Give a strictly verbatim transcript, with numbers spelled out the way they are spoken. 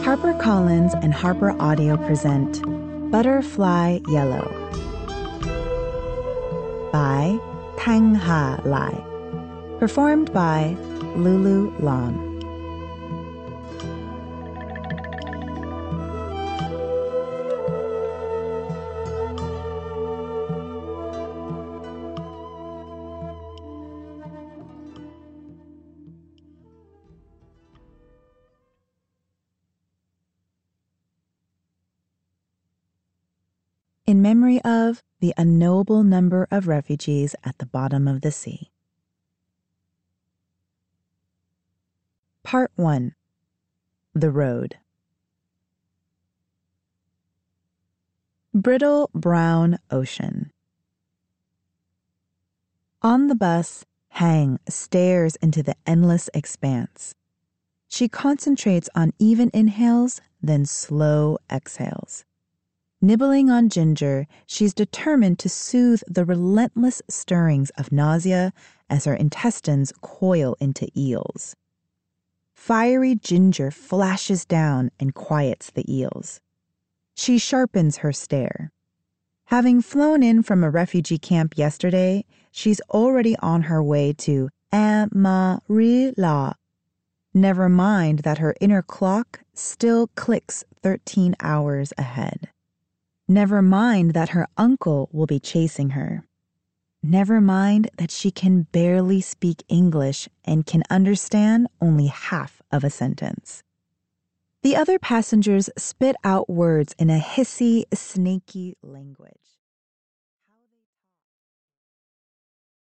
HarperCollins and Harper Audio present Butterfly Yellow by Tang Ha Lai, performed by Lulu Lam. In memory of the unknowable number of refugees at the bottom of the sea. Part one. The Road. Brittle brown ocean. On the bus, Hang stares into the endless expanse. She concentrates on even inhales, then slow exhales. Nibbling on ginger, she's determined to soothe the relentless stirrings of nausea as her intestines coil into eels. Fiery ginger flashes down and quiets the eels. She sharpens her stare. Having flown in from a refugee camp yesterday, she's already on her way to Amarilla. Never mind that her inner clock still clicks thirteen hours ahead. Never mind that her uncle will be chasing her. Never mind that she can barely speak English and can understand only half of a sentence. The other passengers spit out words in a hissy, snaky language.